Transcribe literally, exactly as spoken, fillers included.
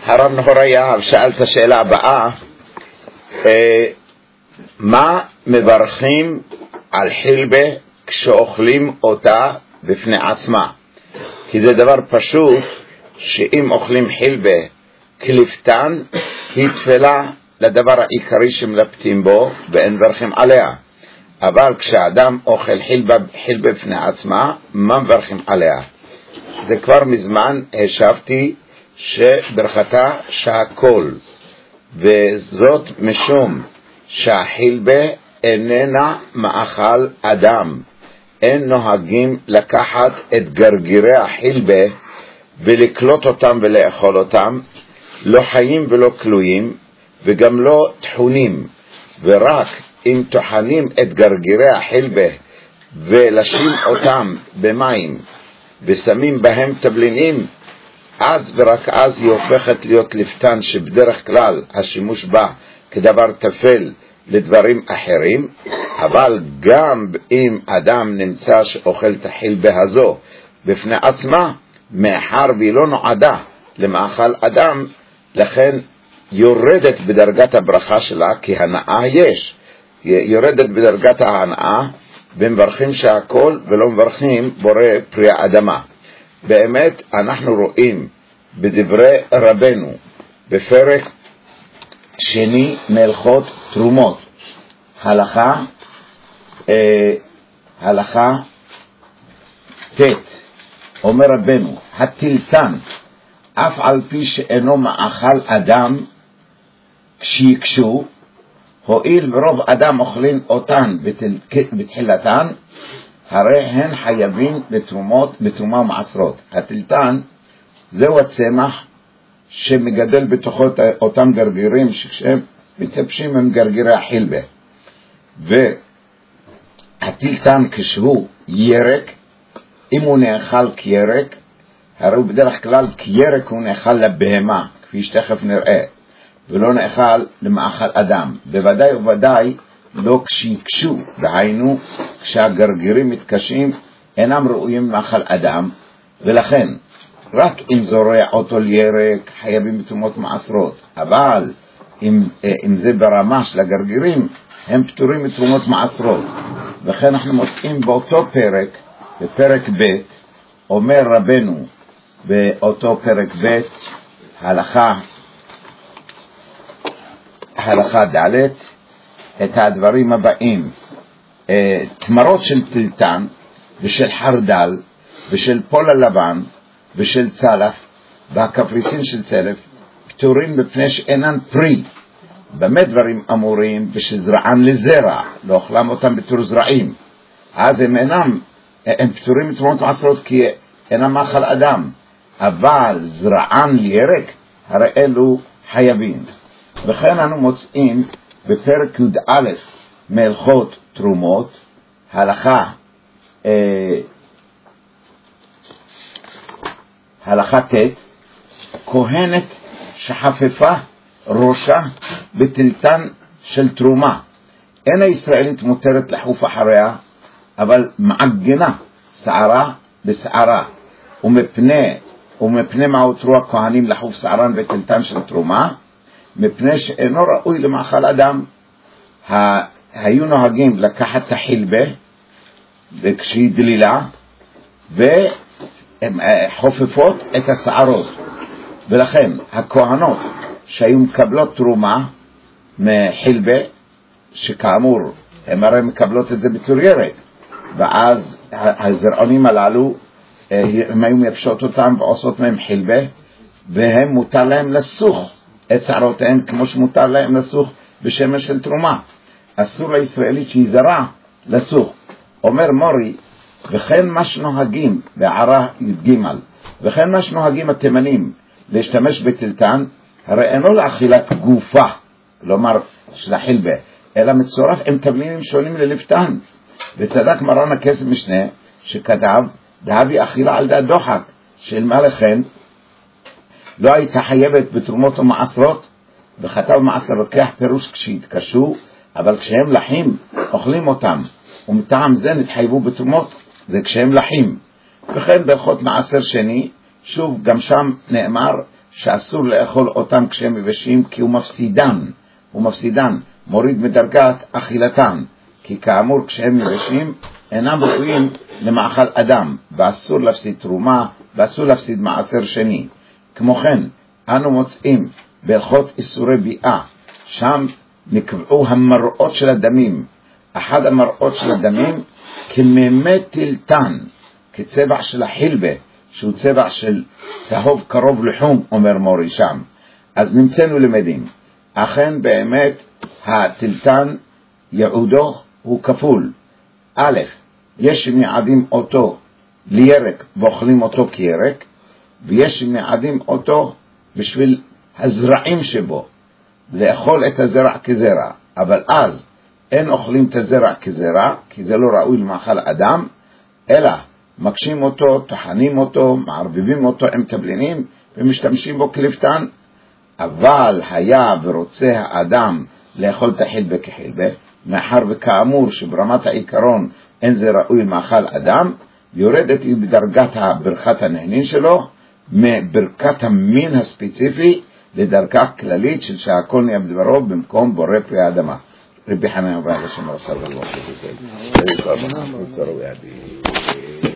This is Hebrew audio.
הרב נהוריה שאל את השאלה הבאה, מה מברכים על חילבה כשאוכלים אותה בפני עצמה? כי זה דבר פשוט, שאם אוכלים חילבה כלפתן, היא תפלה לדבר העיקרי שמלפתים בו ואין מברכים עליה. אבל כשאדם אוכל חילבה, חילבה בפני עצמה, מה מברכים עליה? זה כבר מזמן השבתי שברכתה שהכל, וזאת משום שהחילבה איננה מאכל אדם. אין נוהגים לקחת את גרגירי החילבה ולקלוט אותם ולאכול אותם, לא חיים ולא כלואים וגם לא תחונים, ורק אם תוחנים את גרגירי החילבה ולשים אותם במים ושמים בהם תבלינים, אז ורק אז היא הופכת להיות לפתן, שבדרך כלל השימוש בה כדבר תפל לדברים אחרים. אבל גם אם אדם נמצא שאוכל את החילבה הזו בפני עצמה, מאחר והיא לא נועדה למאכל אדם, לכן יורדת בדרגת הברכה שלה, כי הנאה יש, יורדת בדרגת ההנאה, ומברכים שהכל ולא מברכים בורא פרי האדמה. באמת אנחנו רואים בדברי רבנו בפרק שני מהלכות תרומות, הלכה אה, הלכה ת', אומר רבנו, התלתן אף על פי שאינו מאכל אדם כשיקשו, הואיל ורוב אדם אוכלים אותן בתחילתן, הרי הן חייבים בתרומות, בתרומה ומעשרות. התלתן זהו הצמח שמגדל בתוכו אותם גרגירים שכשהם מתייבשים הם גרגירי החילבה. והתלתן כשהוא ירק, אם הוא נאכל כירק, הרי הוא בדרך כלל כירק הוא נאכל לבהמה, כפי שתכף נראה, ולא נאכל למאכל אדם. בוודאי ובוודאי לא כשיקשו, דהיינו כשהגרגירים מתקשים אינם ראויים מאכל אדם, ולכן רק אם זורע אותו לירק חייבים בתרומות מעשרות. אבל אם, אם זה ברמה של הגרגירים, הם פטורים מתרומות מעשרות. וכן אנחנו מוצאים באותו פרק, בפרק ב', אומר רבנו באותו פרק ב', הלכה הלכה ד', את הדברים הבאים: תמרות של תלתן ושל חרדל ושל פול הלבן ושל צלף והקפריסין של צלף פטורים בפני שאינן פרי. במה דברים אמורים? ושזרען לזרע, לא אוכלם אותם בתור זרעים, אז הם אינם, הם פטורים מתרומות מעשרות כי אינם מאכל אדם. אבל זרען לירק, הרי אלו חייבים. וכן אנו מוצאים בפרק י"א מהלכות תרומות, הלכה אה, הלכה ט', כהנת שחפפה ראשה בתלתן של תרומה, אין הישראלית מותרת לחוף אחריה, אבל מעגנה שערה בשערה, ומפני ומפני מה הותרו הכהנים לחוף שערן בתלתן של תרומה? מפני שאינו ראוי למאכל אדם. היו נוהגים לקחת את החילבה וכשהיא דלילה וחופפות את השערות, ולכן הכהנות שהיו מקבלות תרומה מחילבה, שכאמור הם הרי מקבלות את זה בתור ירק, ואז הזרעונים הללו הם היו מייבשות אותם ועושות מהם חילבה, והם מותר להם לסוך את שערותיהם כמו שמותר להם לסוך בשמש של תרומה. אסור לישראלית שהיא זרה לסוך. אומר מורי, וכן מה שנוהגים בערה י"ג, וכן מה שנוהגים התימנים להשתמש בתלתן, הרי אינו לאכילת גופה, כלומר של החילבה, אלא מצורף עם תבלינים שונים ללפתן. וצדק מרן הכסף משנה שכתב, דהבי אכילה על דעת דוחק, שאלמה לכן לא הייתה חייבת בתרומות ומעשרות, וכתב מעשר לוקח פירוש כשהתקשו, אבל כשהם לחים אוכלים אותם, ומטעם זה נתחייבו בתרומות, זה כשהם לחים. וכן בהלכות מעשר שני, שוב גם שם נאמר שאסור לאכול אותם כשהם יבשים, כי הוא מפסידן, הוא מפסידן, מוריד מדרגת אכילתם, כי כאמור כשהם יבשים אינם ראויים למאכל אדם, ואסור להפסיד תרומה, ואסור להפסיד מעשר שני. כמו כן, אנו מוצאים בהלכות איסורי ביאה, שם נקבעו המראות של הדמים. אחד המראות של הדמים כממי טילטן, כצבע של החילבה, שהוא צבע של צהוב קרוב לחום, אומר מורי שם. אז נמצאנו למדים, אכן באמת הטילטן יעודו הוא כפול. א', יש שמייעדים אותו לירק ואוכלים אותו כירק, ויש שמייעדים אותו בשביל הזרעים שבו, לאכול את הזרע כזרע, אבל אז אין אוכלים את הזרע כזרע, כי זה לא ראוי למאכל אדם, אלא מקשים אותו, טחנים אותו, מערבבים אותו עם תבלינים, ומשתמשים בו כלפתן. אבל היה ורוצה האדם לאכול את החילבה כחילבה, מאחר וכאמור שברמת העיקרון אין זה ראוי למאכל אדם, יורדת בדרגת ברכת הנהנין שלו, מברכת המין הספציפי, לדרגה כללית של שהכל נהיה בדברו במקום בורא פרי האדמה. רבי חנן אברהם לשם רס"ל ולמשה בזה.